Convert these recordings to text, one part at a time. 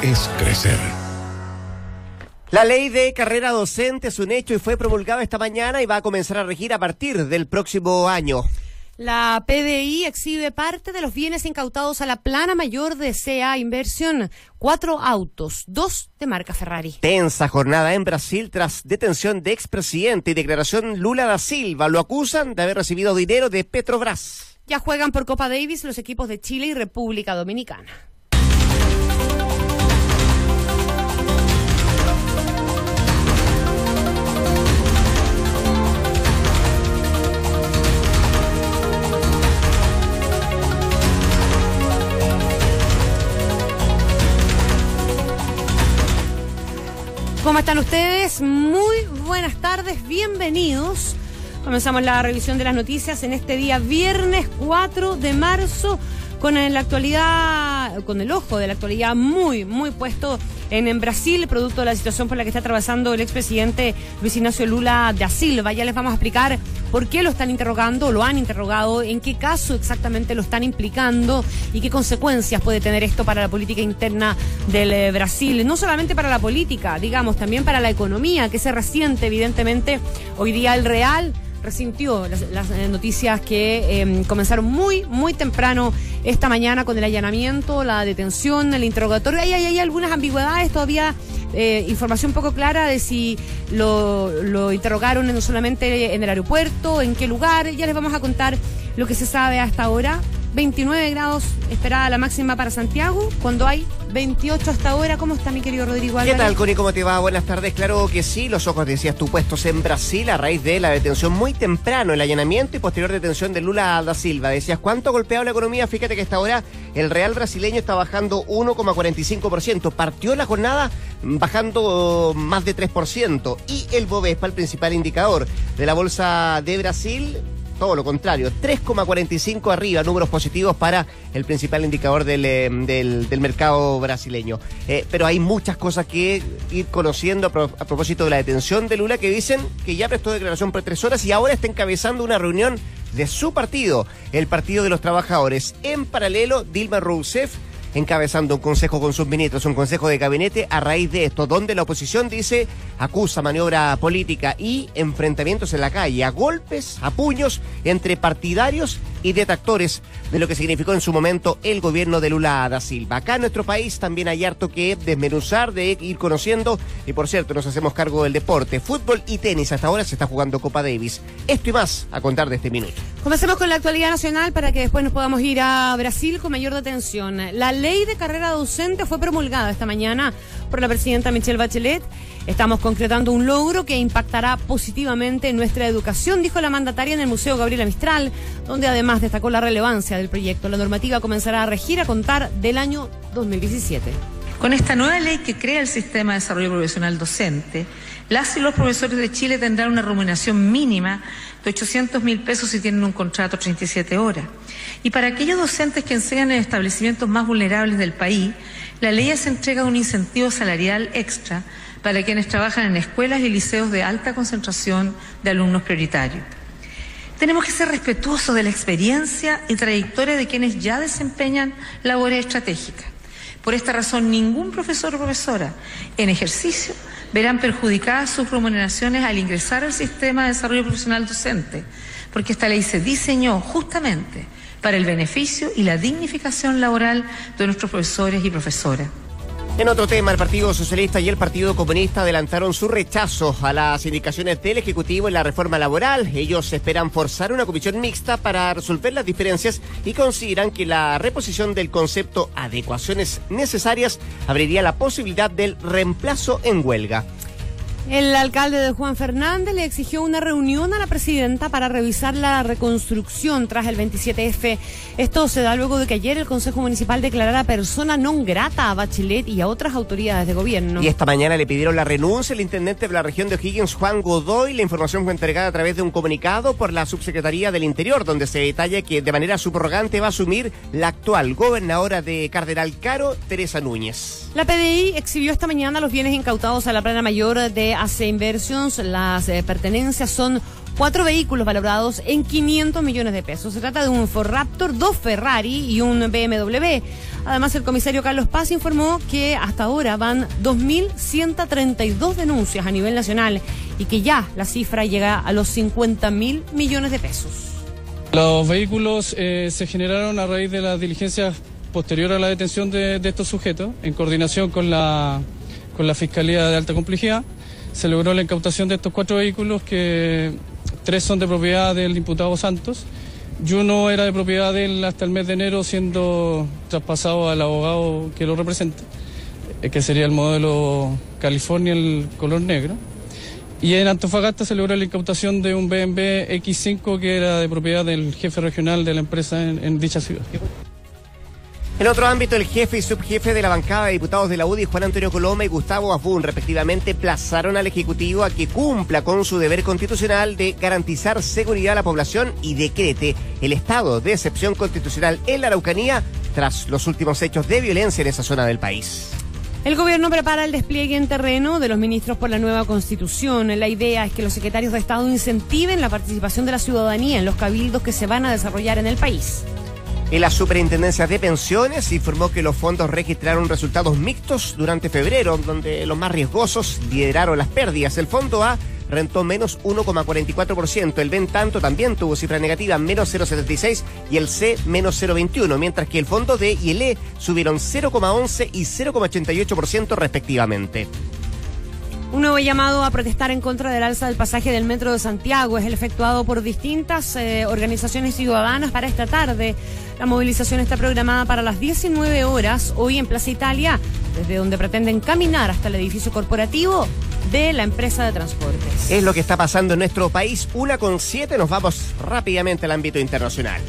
es crecer. La ley de carrera docente es un hecho y fue promulgada esta mañana y va a comenzar a regir a partir del próximo año. La PDI exhibe parte de los bienes incautados a la plana mayor de CA Inversión. 4 autos, 2 de marca Ferrari. Tensa jornada en Brasil tras detención de expresidente y declaración Lula da Silva. Lo acusan de haber recibido dinero de Petrobras. Ya juegan por Copa Davis los equipos de Chile y República Dominicana. ¿Cómo están ustedes? Muy buenas tardes, bienvenidos. Comenzamos la revisión de las noticias en este día viernes 4 de marzo con la actualidad, con el ojo de la actualidad muy puesto en Brasil, producto de la situación por la que está atravesando el expresidente Luis Ignacio Lula da Silva. Ya les vamos a explicar por qué lo están interrogando, lo han interrogado, en qué caso exactamente lo están implicando y qué consecuencias puede tener esto para la política interna del Brasil. No solamente para la política, digamos, también para la economía, que se resiente evidentemente. Hoy día el real resintió las noticias que comenzaron muy temprano esta mañana con el allanamiento, la detención, el interrogatorio. Hay algunas ambigüedades todavía, información poco clara de si lo interrogaron no solamente en el aeropuerto, en qué lugar. Ya les vamos a contar lo que se sabe hasta ahora. 29 grados esperada la máxima para Santiago, cuando hay 28 hasta ahora. ¿Cómo está mi querido Rodrigo Álvarez? ¿Qué tal, Connie? ¿Cómo te va? Buenas tardes. Claro que sí, los ojos, decías tú, puestos en Brasil a raíz de la detención muy temprano, el allanamiento y posterior detención de Lula da Silva. Decías, ¿cuánto ha golpeado la economía? Fíjate que hasta ahora el real brasileño está bajando 1,45%. Partió la jornada bajando más de 3%. Y el Bovespa, el principal indicador de la bolsa de Brasil, todo lo contrario, 3,45 arriba, números positivos para el principal indicador del mercado brasileño. Pero hay muchas cosas que ir conociendo a propósito de la detención de Lula, que dicen que ya prestó declaración por 3 horas y ahora está encabezando una reunión de su partido, el Partido de los Trabajadores. En paralelo, Dilma Rousseff encabezando un consejo con sus ministros, un consejo de gabinete a raíz de esto, donde la oposición dice, acusa maniobra política y enfrentamientos en la calle, a golpes, a puños entre partidarios y detractores de lo que significó en su momento el gobierno de Lula da Silva. Acá en nuestro país también hay harto que desmenuzar, de ir conociendo, y por cierto nos hacemos cargo del deporte, fútbol y tenis. Hasta ahora se está jugando Copa Davis. Esto y más a contar de este minuto. Comencemos con la actualidad nacional para que después nos podamos ir a Brasil con mayor detención. La ley de carrera docente fue promulgada esta mañana por la presidenta Michelle Bachelet. Estamos concretando un logro que impactará positivamente en nuestra educación, dijo la mandataria en el Museo Gabriela Mistral, donde además destacó la relevancia del proyecto. La normativa comenzará a regir a contar del año 2017. Con esta nueva ley que crea el Sistema de Desarrollo Profesional Docente, las y los profesores de Chile tendrán una remuneración mínima de 800.000 pesos si tienen un contrato 37 horas. Y para aquellos docentes que enseñan en establecimientos más vulnerables del país, la ley se entrega un incentivo salarial extra para quienes trabajan en escuelas y liceos de alta concentración de alumnos prioritarios. Tenemos que ser respetuosos de la experiencia y trayectoria de quienes ya desempeñan labores estratégicas. Por esta razón, ningún profesor o profesora en ejercicio verán perjudicadas sus remuneraciones al ingresar al Sistema de Desarrollo Profesional Docente, porque esta ley se diseñó justamente para el beneficio y la dignificación laboral de nuestros profesores y profesoras. En otro tema, el Partido Socialista y el Partido Comunista adelantaron su rechazo a las indicaciones del Ejecutivo en la reforma laboral. Ellos esperan forzar una comisión mixta para resolver las diferencias y consideran que la reposición del concepto adecuaciones necesarias abriría la posibilidad del reemplazo en huelga. El alcalde de Juan Fernández le exigió una reunión a la presidenta para revisar la reconstrucción tras el 27F. Esto se da luego de que ayer el Consejo Municipal declarara persona non grata a Bachelet y a otras autoridades de gobierno. Y esta mañana le pidieron la renuncia al intendente de la región de O'Higgins, Juan Godoy. La información fue entregada a través de un comunicado por la Subsecretaría del Interior, donde se detalla que de manera subrogante va a asumir la actual gobernadora de Cardenal Caro, Teresa Núñez. La PDI exhibió esta mañana los bienes incautados a la plana mayor de AC Inversions. Las pertenencias son 4 vehículos valorados en 500 millones de pesos. Se trata de un Ford Raptor, 2 Ferrari y un BMW. Además, el comisario Carlos Paz informó que hasta ahora van 2.132 denuncias a nivel nacional y que ya la cifra llega a los 50.000 millones de pesos. Los vehículos se generaron a raíz de las diligencias posteriores a la detención de estos sujetos, en coordinación con la Fiscalía de Alta Complejidad. Se logró la incautación de estos 4 vehículos, que 3 son de propiedad del imputado Santos y uno era de propiedad de él hasta el mes de enero, siendo traspasado al abogado que lo representa, que sería el modelo California, el color negro. Y en Antofagasta se logró la incautación de un BMW X5 que era de propiedad del jefe regional de la empresa en dicha ciudad. En otro ámbito, el jefe y subjefe de la bancada de diputados de la UDI, Juan Antonio Coloma y Gustavo Abún, respectivamente, plazaron al Ejecutivo a que cumpla con su deber constitucional de garantizar seguridad a la población y decrete el estado de excepción constitucional en la Araucanía tras los últimos hechos de violencia en esa zona del país. El gobierno prepara el despliegue en terreno de los ministros por la nueva Constitución. La idea es que los secretarios de Estado incentiven la participación de la ciudadanía en los cabildos que se van a desarrollar en el país. En la Superintendencia de Pensiones informó que los fondos registraron resultados mixtos durante febrero, donde los más riesgosos lideraron las pérdidas. El fondo A rentó menos 1,44%, el B en tanto también tuvo cifra negativa, menos 0,76%, y el C menos 0,21%, mientras que el fondo D y el E subieron 0,11% y 0,88% respectivamente. Un nuevo llamado a protestar en contra del alza del pasaje del Metro de Santiago es el efectuado por distintas organizaciones ciudadanas para esta tarde. La movilización está programada para las 19 horas hoy en Plaza Italia, desde donde pretenden caminar hasta el edificio corporativo de la empresa de transportes. Es lo que está pasando en nuestro país. 1:07, nos vamos rápidamente al ámbito internacional.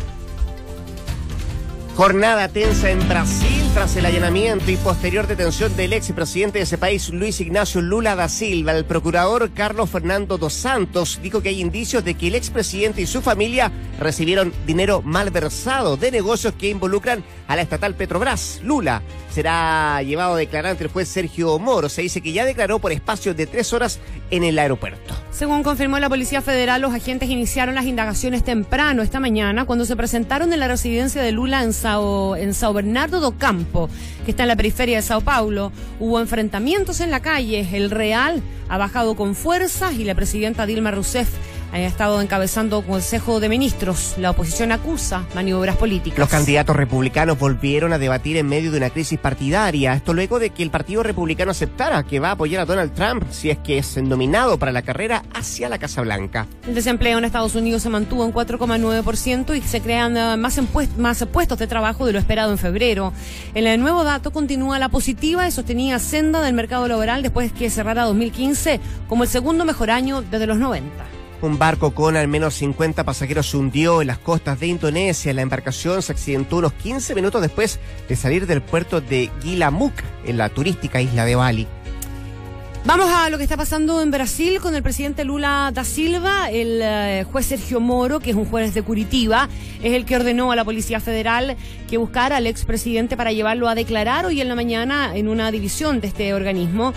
Jornada tensa en Brasil tras el allanamiento y posterior detención del expresidente de ese país, Luis Ignacio Lula da Silva. El procurador Carlos Fernando dos Santos dijo que hay indicios de que el expresidente y su familia recibieron dinero malversado de negocios que involucran a la estatal Petrobras. Lula será llevado a declarar ante el juez Sergio Moro. Se dice que ya declaró por espacio de 3 horas en el aeropuerto. Según confirmó la Policía Federal, los agentes iniciaron las indagaciones temprano esta mañana cuando se presentaron en la residencia de Lula en São Bernardo do Campo, que está en la periferia de Sao Paulo. Hubo enfrentamientos en la calle. El Real ha bajado con fuerzas y la presidenta Dilma Rousseff ha estado encabezando Consejo de Ministros. La oposición acusa maniobras políticas. Los candidatos republicanos volvieron a debatir en medio de una crisis partidaria. Esto luego de que el Partido Republicano aceptara que va a apoyar a Donald Trump si es que es nominado para la carrera hacia la Casa Blanca. El desempleo en Estados Unidos se mantuvo en 4,9% y se crean más puestos de trabajo de lo esperado en febrero. El nuevo dato continúa la positiva y sostenida senda del mercado laboral después que cerrara 2015 como el segundo mejor año desde los 90. Un barco con al menos 50 pasajeros se hundió en las costas de Indonesia. La embarcación se accidentó unos 15 minutos después de salir del puerto de Gilamuk, en la turística isla de Bali. Vamos a lo que está pasando en Brasil con el presidente Lula da Silva. El juez Sergio Moro, que es un juez de Curitiba, es el que ordenó a la Policía Federal que buscara al expresidente para llevarlo a declarar hoy en la mañana en una división de este organismo.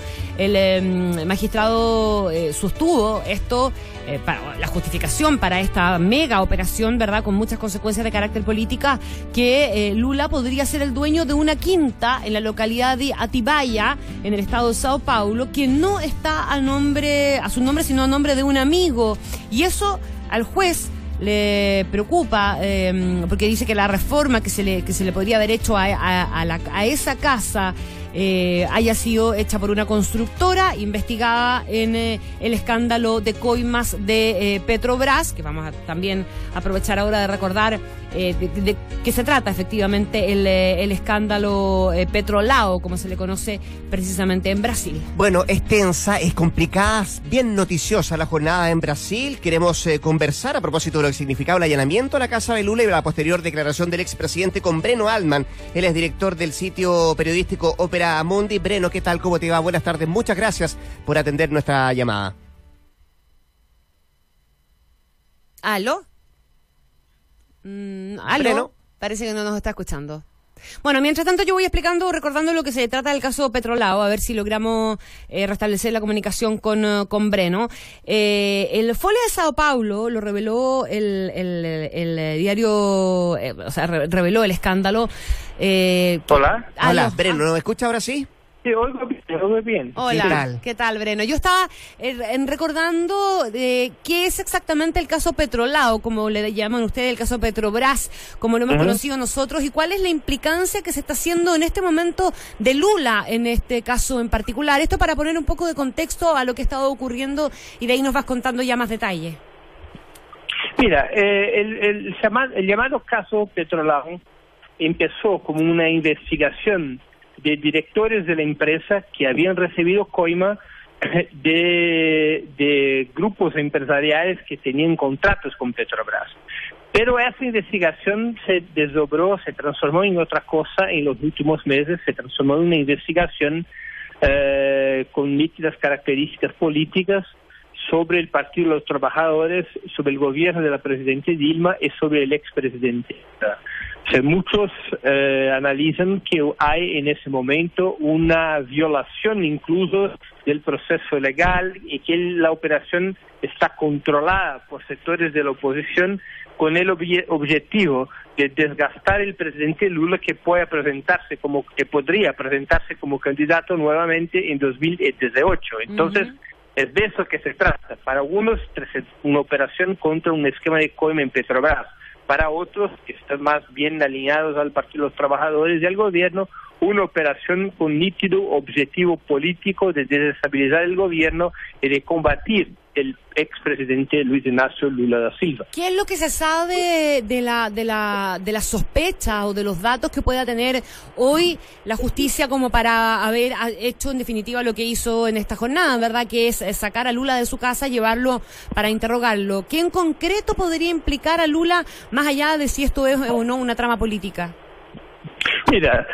El magistrado sostuvo esto, para la justificación para esta mega operación, ¿verdad?, con muchas consecuencias de carácter política, que Lula podría ser el dueño de una quinta en la localidad de Atibaia, en el estado de Sao Paulo, que no está a su nombre, sino a nombre de un amigo. Y eso al juez le preocupa, porque dice que la reforma que se le podría haber hecho a esa casa haya sido hecha por una constructora investigada en el escándalo de coimas de Petrobras, que vamos a también aprovechar ahora de recordar de qué se trata efectivamente el escándalo Petrolao, como se le conoce precisamente en Brasil. Bueno, es tensa, es complicada, bien noticiosa la jornada en Brasil. Queremos conversar a propósito de lo que significaba el allanamiento a la casa de Lula y la posterior declaración del expresidente con Breno Altman. Él es director del sitio periodístico Ópera Mundi. Breno, ¿qué tal? ¿Cómo te va? Buenas tardes. Muchas gracias por atender nuestra llamada. ¿Aló? ¿Aló? Breno. Parece que no nos está escuchando. Bueno, mientras tanto yo voy explicando, recordando lo que se trata del caso Petrolao, a ver si logramos restablecer la comunicación con Breno. El Folha de Sao Paulo lo reveló el diario, reveló el escándalo. Hola, Breno, ¿nos escucha ahora sí? Sí, oigo bien. Hola, ¿qué tal, Breno? Yo estaba recordando qué es exactamente el caso Petrolao, como le llaman ustedes, el caso Petrobras, como lo hemos conocido nosotros, y cuál es la implicancia que se está haciendo en este momento de Lula en este caso en particular. Esto para poner un poco de contexto a lo que ha estado ocurriendo y de ahí nos vas contando ya más detalles. Mira, el llamado caso Petrolao empezó como una investigación de directores de la empresa que habían recibido coima de grupos empresariales que tenían contratos con Petrobras. Pero esa investigación se desdobró, se transformó en otra cosa en los últimos meses, se transformó en una investigación con nítidas características políticas sobre el Partido de los Trabajadores, sobre el gobierno de la presidenta Dilma y sobre el expresidente. Muchos analizan que hay en ese momento una violación incluso del proceso legal y que la operación está controlada por sectores de la oposición con el objetivo de desgastar el presidente Lula que podría presentarse como candidato nuevamente en 2018. Entonces, es de eso que se trata. Para algunos, una operación contra un esquema de coima en Petrobras. Para otros, que están más bien alineados al Partido de los Trabajadores y al gobierno, una operación con nítido objetivo político de desestabilizar el gobierno y de combatir el expresidente Luis Ignacio Lula da Silva. ¿Qué es lo que se sabe de la sospecha o de los datos que pueda tener hoy la justicia como para haber hecho en definitiva lo que hizo en esta jornada, ¿verdad? Que es sacar a Lula de su casa, llevarlo para interrogarlo. ¿Qué en concreto podría implicar a Lula más allá de si esto es o no una trama política? Mira,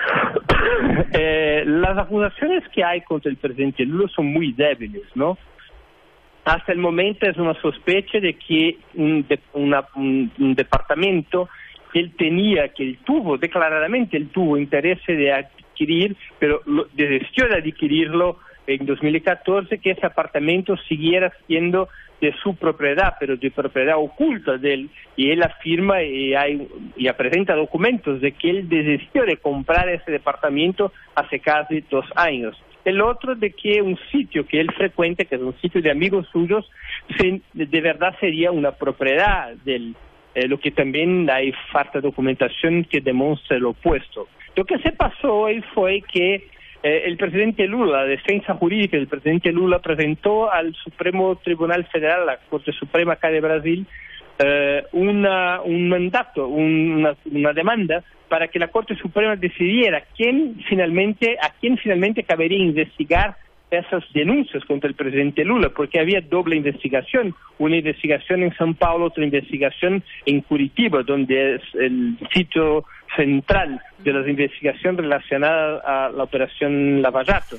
las acusaciones que hay contra el presidente Lula son muy débiles, ¿no? Hasta el momento es una sospecha de que un departamento que él tuvo declaradamente interés de adquirir, pero desistió de adquirirlo en 2014, que ese apartamento siguiera siendo de su propiedad, pero de propiedad oculta de él, y él afirma y presenta documentos de que él desistió de comprar ese departamento hace casi 2 años. El otro de que un sitio que él frecuenta, que es un sitio de amigos suyos, de verdad sería una propiedad de él, lo que también hay falta de documentación que demuestre lo opuesto. Lo que se pasó hoy fue que el presidente Lula, la defensa jurídica del presidente Lula, presentó al Supremo Tribunal Federal, la Corte Suprema acá de Brasil, un mandato, una demanda para que la Corte Suprema decidiera a quién finalmente cabería investigar esas denuncias contra el presidente Lula, porque había doble investigación, una investigación en São Paulo, otra investigación en Curitiba, donde es el sitio central de las investigaciones relacionadas a la operación Lava Jato.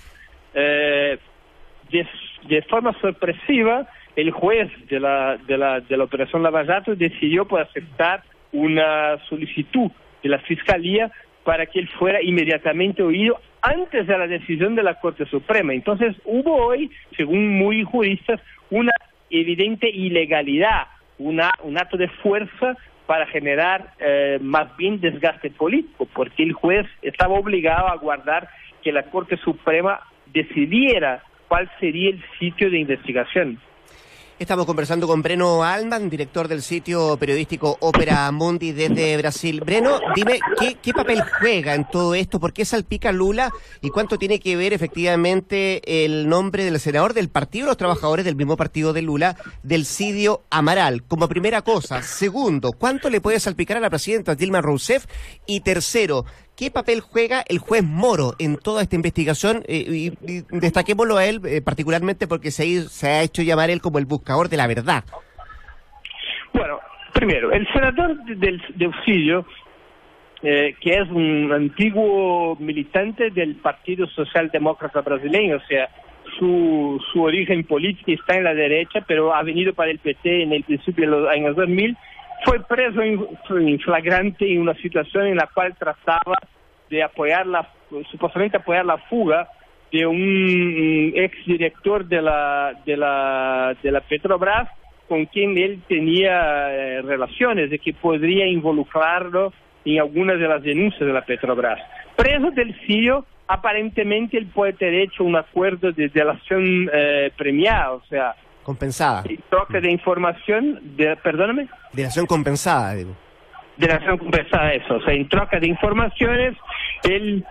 De forma sorpresiva, el juez de la operación Lava Jato decidió por aceptar una solicitud de la Fiscalía para que él fuera inmediatamente oído antes de la decisión de la Corte Suprema. Entonces hubo hoy, según muy juristas, una evidente ilegalidad, un acto de fuerza para generar más bien desgaste político, porque el juez estaba obligado a aguardar que la Corte Suprema decidiera cuál sería el sitio de investigación. Estamos conversando con Breno Altman, director del sitio periodístico Ópera Mundi desde Brasil. Breno, dime, ¿qué papel juega en todo esto? ¿Por qué salpica Lula? ¿Y cuánto tiene que ver efectivamente el nombre del senador del Partido de los Trabajadores, del mismo partido de Lula, Delcidio Amaral? Como primera cosa. Segundo, ¿cuánto le puede salpicar a la presidenta Dilma Rousseff? Y tercero, ¿qué papel juega el juez Moro en toda esta investigación? Y destaquémoslo a él particularmente porque se ha hecho llamar él como el buscador de la verdad. Bueno, primero, el senador Delcidio, que es un antiguo militante del Partido Socialdemócrata Brasileño, o sea, su origen político está en la derecha, pero ha venido para el PT en el principio de los años 2000, fue preso en flagrante en una situación en la cual trataba de supuestamente apoyar la fuga de un exdirector de la Petrobras con quien él tenía relaciones, de que podría involucrarlo en algunas de las denuncias de la Petrobras. Preso del Sirio, aparentemente él puede tener hecho un acuerdo de delación premiada, o sea, compensada. Troca de información, perdóname. Delación compensada, digo. Delación compensada, eso. O sea, en troca de informaciones, él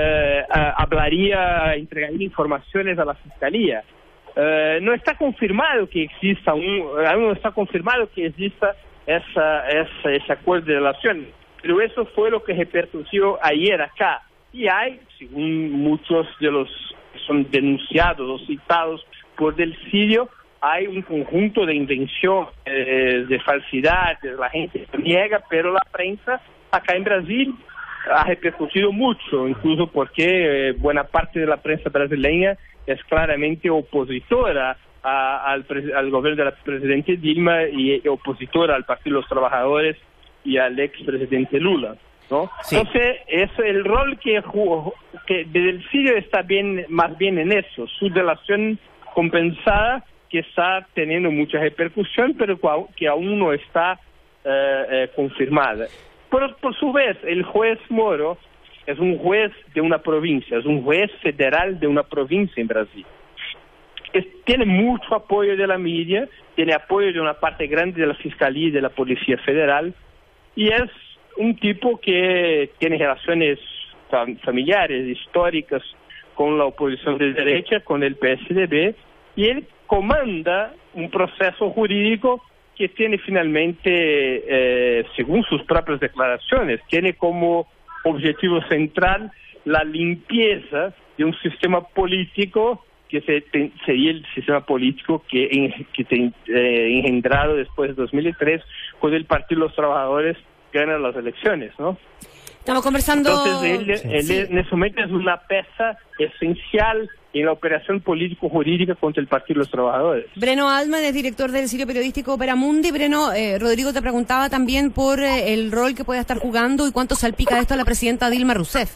entregaría informaciones a la Fiscalía. No está confirmado que exista aún no está confirmado que exista ese acuerdo de delación, pero eso fue lo que repercutió ayer acá. Y hay, según muchos de los que son denunciados o citados por Del Sirio, hay un conjunto de invención, de falsidades, la gente se niega, pero la prensa acá en Brasil ha repercutido mucho, incluso porque buena parte de la prensa brasileña es claramente opositora al gobierno de la presidenta Dilma y opositora al Partido de los Trabajadores y al expresidente Lula, ¿no? Sí. Entonces, es el rol que jugó, que Del Sirio está más bien en eso, su delación compensada, que está teniendo mucha repercusión, pero que aún no está confirmada. Por su vez, el juez Moro es un juez de una provincia, es un juez federal de una provincia en Brasil. Tiene mucho apoyo de la media, tiene apoyo de una parte grande de la Fiscalía y de la Policía Federal, y es un tipo que tiene relaciones familiares, históricas, con la oposición de derecha, con el PSDB, y él comanda un proceso jurídico que tiene finalmente, según sus propias declaraciones, tiene como objetivo central la limpieza de un sistema político que sería el sistema político que engendrado después de 2003, cuando el Partido de los Trabajadores gana las elecciones, ¿no? Estamos conversando... Entonces, él en ese momento es una pieza esencial en la operación político-jurídica contra el Partido de los Trabajadores. Breno Altman es director del sitio periodístico Operamundi. Breno, Rodrigo te preguntaba también por el rol que puede estar jugando y cuánto salpica de esto a la presidenta Dilma Rousseff.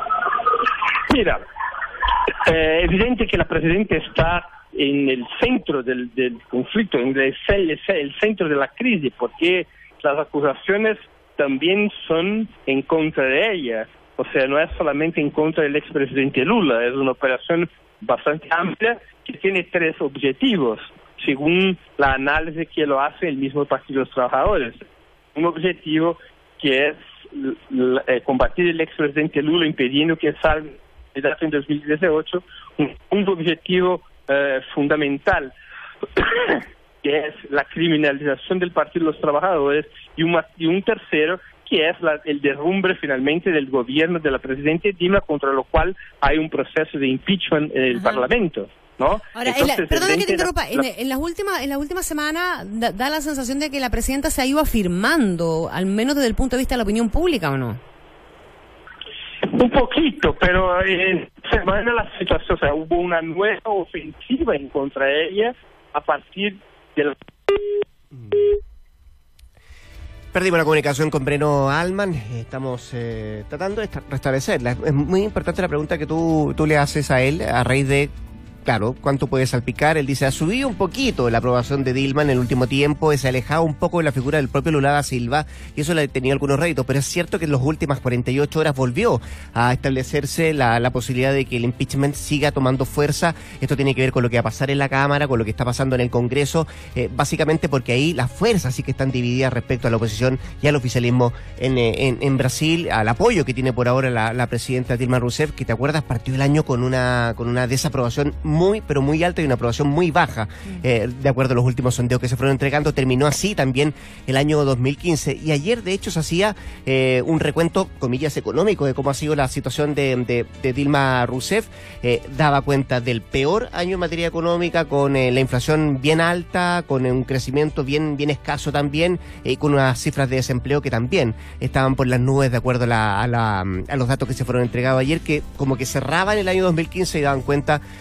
Mira, evidente que la presidenta está en el centro del conflicto, en el centro de la crisis, porque las acusaciones también son en contra de ella. O sea, no es solamente en contra del expresidente Lula, es una operación bastante amplia que tiene tres objetivos, según la análisis que lo hace el mismo Partido de los Trabajadores. Un objetivo que es combatir el expresidente Lula impidiendo que salga el dato en 2018, un objetivo fundamental que es la criminalización del Partido de los Trabajadores, y un tercero que es el derrumbe finalmente del gobierno de la presidenta Dilma, contra lo cual hay un proceso de impeachment en el Parlamento, ¿no? Ahora, perdona que te interrumpa, en las últimas semanas da la sensación de que la presidenta se ha ido afirmando, al menos desde el punto de vista de la opinión pública, ¿o no? Un poquito, pero semana la situación, o sea, hubo una nueva ofensiva en contra de ella a partir de la... Perdimos la comunicación con Breno Altman. Estamos tratando de restablecerla. Es muy importante la pregunta que tú le haces a él a raíz de, claro, cuánto puede salpicar. Él dice, ha subido un poquito la aprobación de Dilma en el último tiempo, se ha alejado un poco de la figura del propio Lula da Silva, y eso le ha tenido algunos réditos, pero es cierto que en las últimas 48 horas volvió a establecerse la posibilidad de que el impeachment siga tomando fuerza. Esto tiene que ver con lo que va a pasar en la Cámara, con lo que está pasando en el Congreso, básicamente porque ahí las fuerzas sí que están divididas respecto a la oposición y al oficialismo en Brasil, al apoyo que tiene por ahora la presidenta Dilma Rousseff, que te acuerdas partió el año con una desaprobación muy, pero muy alta y una aprobación muy baja, de acuerdo a los últimos sondeos que se fueron entregando. Terminó así también el año 2015, y ayer de hecho se hacía un recuento, comillas, económico de cómo ha sido la situación de Dilma Rousseff. Daba cuenta del peor año en materia económica, con la inflación bien alta, con un crecimiento bien escaso también, con unas cifras de desempleo que también estaban por las nubes, de acuerdo a los datos que se fueron entregados ayer, que como que cerraban el año 2015 y daban cuenta de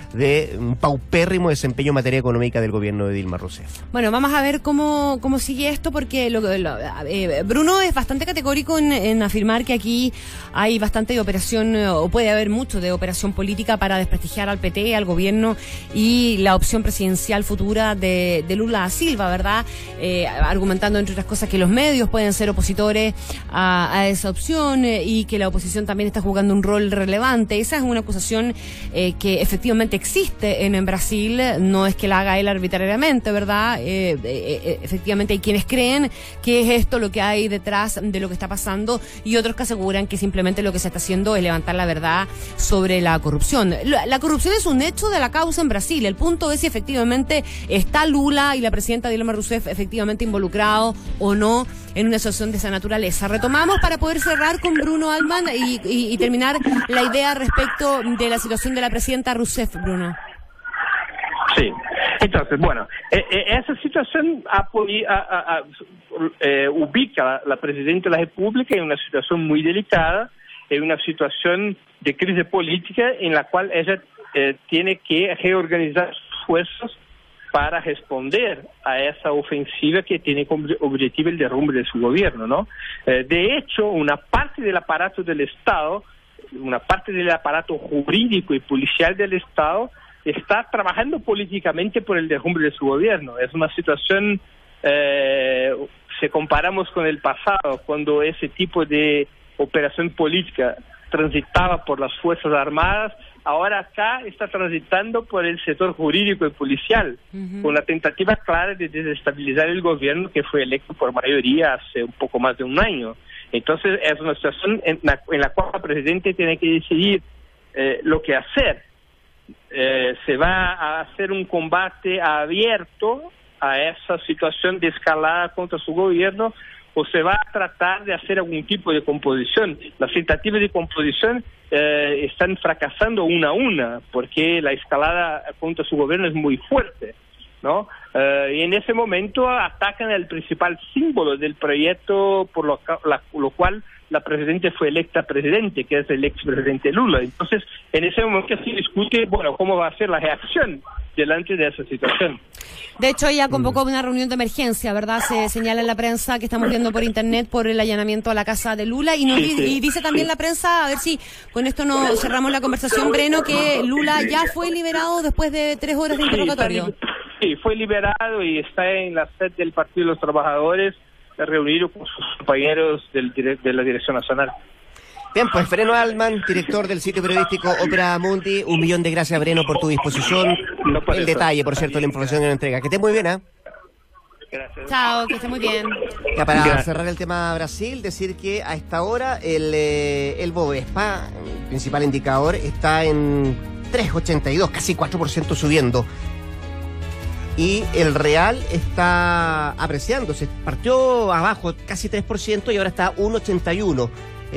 un paupérrimo desempeño en materia económica del gobierno de Dilma Rousseff. Bueno, vamos a ver cómo sigue esto, porque Bruno es bastante categórico en afirmar que aquí hay bastante de operación, o puede haber mucho de operación política para desprestigiar al PT, al gobierno y la opción presidencial futura de Lula da Silva, ¿verdad? Argumentando, entre otras cosas, que los medios pueden ser opositores a esa opción y que la oposición también está jugando un rol relevante. Esa es una acusación que efectivamente existe en Brasil, no es que la haga él arbitrariamente, ¿verdad? Efectivamente hay quienes creen que es esto lo que hay detrás de lo que está pasando y otros que aseguran que simplemente lo que se está haciendo es levantar la verdad sobre la corrupción. La corrupción es un hecho de la causa en Brasil. El punto es si efectivamente está Lula y la presidenta Dilma Rousseff efectivamente involucrado o no en una situación de esa naturaleza. Retomamos para poder cerrar con Bruno Altman y terminar la idea respecto de la situación de la presidenta Rousseff, Bruno. Sí, entonces, bueno, esa situación ubica a la presidenta de la República en una situación muy delicada, en una situación de crisis política en la cual ella tiene que reorganizar sus fuerzas para responder a esa ofensiva que tiene como objetivo el derrumbe de su gobierno, ¿no? De hecho, una parte del aparato del Estado, una parte del aparato jurídico y policial del Estado está trabajando políticamente por el derrumbe de su gobierno. Es una situación, si comparamos con el pasado, cuando ese tipo de operación política transitaba por las Fuerzas Armadas, ahora acá está transitando por el sector jurídico y policial, con la tentativa clara de desestabilizar el gobierno que fue electo por mayoría hace un poco más de un año. Entonces es una situación en la cual el presidente tiene que decidir lo que hacer. Se va a hacer un combate abierto a esa situación de escalada contra su gobierno, o se va a tratar de hacer algún tipo de composición. Las tentativas de composición están fracasando una a una, porque la escalada contra su gobierno es muy fuerte, ¿no? Y en ese momento atacan al principal símbolo del proyecto por lo cual la presidenta fue electa presidente, que es el expresidente Lula. Entonces, en ese momento se discute, bueno, cómo va a ser la reacción delante de esa situación. De hecho, ella convocó una reunión de emergencia, ¿verdad? Se señala en la prensa que estamos viendo por internet por el allanamiento a la casa de Lula y dice también la prensa, a ver si con esto no cerramos la conversación, Breno, que Lula ya fue liberado después de 3 horas de interrogatorio. Sí, fue liberado y está en la sede del Partido de los Trabajadores, reunido con sus compañeros de la Dirección Nacional. Bien, pues Breno Altman, director del sitio periodístico Opera Mundi, 1.000.000 de gracias, Breno, por tu disposición. El detalle, por cierto, la información que nos entrega. Que esté muy bien, ¿eh? Gracias. Chao, que esté muy bien. Ya para cerrar el tema Brasil, decir que a esta hora el Bovespa, el principal indicador, está en 3,82, casi 4% subiendo. Y el real está apreciándose. Partió abajo casi 3% y ahora está 1,81.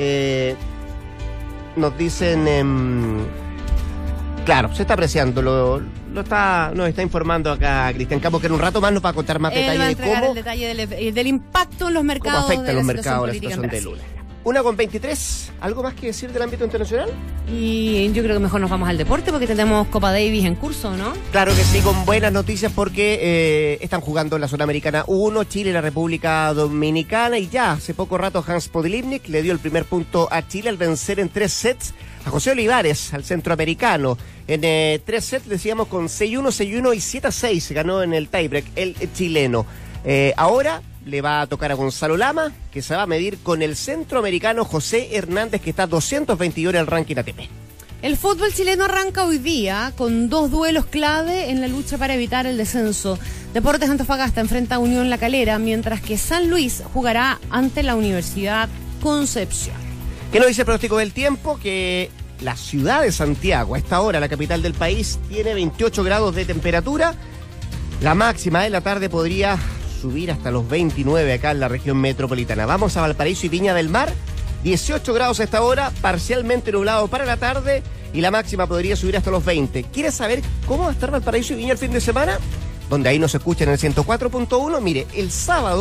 Nos dicen, claro, se está apreciando, nos está informando acá Cristian Campos, que en un rato más nos va a contar más detalles de cómo el detalle del impacto en los mercados, cómo afecta de los la mercados la situación situación de Lula. 1,23, ¿algo más que decir del ámbito internacional? Y yo creo que mejor nos vamos al deporte porque tenemos Copa Davis en curso, ¿no? Claro que sí, con buenas noticias porque están jugando en la Sudamericana 1, Chile y la República Dominicana, y ya hace poco rato Hans Podlivnik le dio el primer punto a Chile al vencer en 3 sets a José Olivares, al centroamericano. En 3 sets, decíamos, con 6-1, 6-1 y 7-6 ganó en el tiebreak el chileno. Ahora le va a tocar a Gonzalo Lama, que se va a medir con el centroamericano José Hernández, que está 221 en el ranking ATP. El fútbol chileno arranca hoy día con 2 duelos clave en la lucha para evitar el descenso. Deportes Antofagasta enfrenta a Unión La Calera, mientras que San Luis jugará ante la Universidad Concepción. ¿Qué nos dice el pronóstico del tiempo? Que la ciudad de Santiago, a esta hora, la capital del país, tiene 28 grados de temperatura. La máxima de la tarde podría subir hasta los 29 acá en la región metropolitana. Vamos a Valparaíso y Viña del Mar, 18 grados a esta hora, parcialmente nublado para la tarde y la máxima podría subir hasta los 20. ¿Quieres saber cómo va a estar Valparaíso y Viña el fin de semana? Donde ahí nos escuchan en el 104.1. Mire, el sábado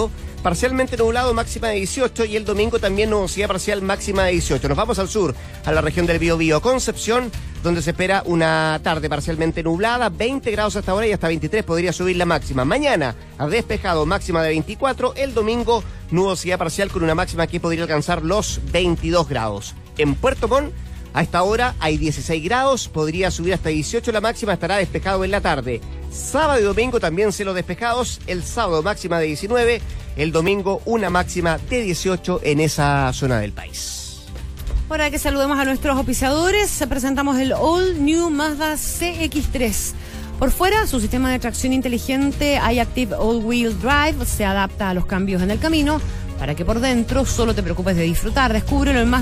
parcialmente nublado, máxima de 18, y el domingo también nubosidad parcial, máxima de 18. Nos vamos al sur, a la región del Biobío, Concepción, donde se espera una tarde parcialmente nublada, 20 grados hasta ahora y hasta 23 podría subir la máxima. Mañana, despejado, máxima de 24, el domingo nubosidad parcial con una máxima que podría alcanzar los 22 grados. En Puerto Montt, a esta hora hay 16 grados, podría subir hasta 18 la máxima, estará despejado en la tarde. Sábado y domingo también cielos despejados, el sábado máxima de 19, el domingo una máxima de 18 en esa zona del país. Ahora que saludemos a nuestros auspiciadores, presentamos el All New Mazda CX-3. Por fuera, su sistema de tracción inteligente iActive All Wheel Drive se adapta a los cambios en el camino para que por dentro solo te preocupes de disfrutar. Descúbrelo en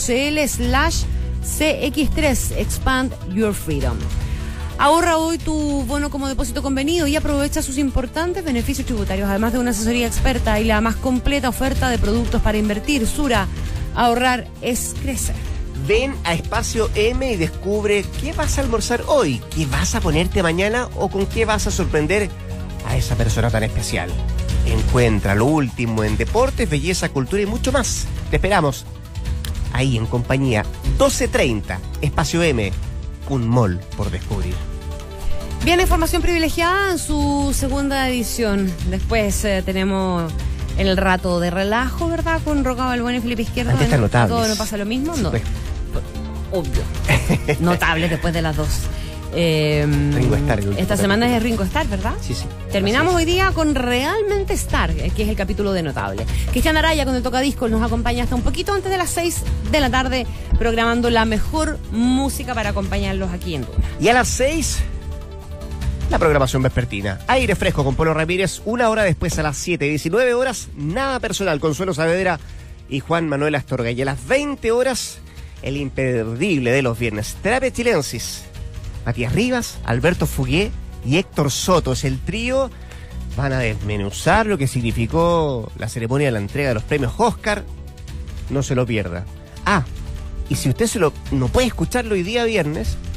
Mazda.cl/CX3. Expand Your Freedom. Ahorra hoy tu bono como depósito convenido y aprovecha sus importantes beneficios tributarios, además de una asesoría experta y la más completa oferta de productos para invertir. Sura, ahorrar es crecer. Ven a Espacio M y descubre qué vas a almorzar hoy, qué vas a ponerte mañana o con qué vas a sorprender a esa persona tan especial. Encuentra lo último en deportes, belleza, cultura y mucho más. Te esperamos ahí en compañía. 12:30, Espacio M, un mall por descubrir. Bien, información privilegiada en su segunda edición. Después tenemos el rato de relajo, ¿verdad? Con Roca Balbuena y Felipe Izquierdo. Antes está Notables. ¿Todo no pasa lo mismo? No. Pues. Obvio. Notables después de las 2. Ringo Starr. Esta semana es Ringo Starr, ¿verdad? Sí. Terminamos hoy día con Realmente Starr, que es el capítulo de Notable. Cristian Araya con el Tocadiscos nos acompaña hasta un poquito antes de las 6 de la tarde, programando la mejor música para acompañarlos aquí en Duna. Y a las 6, la programación vespertina. Aire fresco con Polo Ramírez, una hora después a las 7, 19 horas, Nada Personal, Consuelo Saavedra y Juan Manuel Astorga. Y a las 20 horas, el imperdible de los viernes, Terapia Chilensis. Matías Rivas, Alberto Fugué y Héctor Soto, es el trío. Van a desmenuzar lo que significó la ceremonia de la entrega de los premios Oscar. No se lo pierda. Y si usted no puede escucharlo hoy día viernes,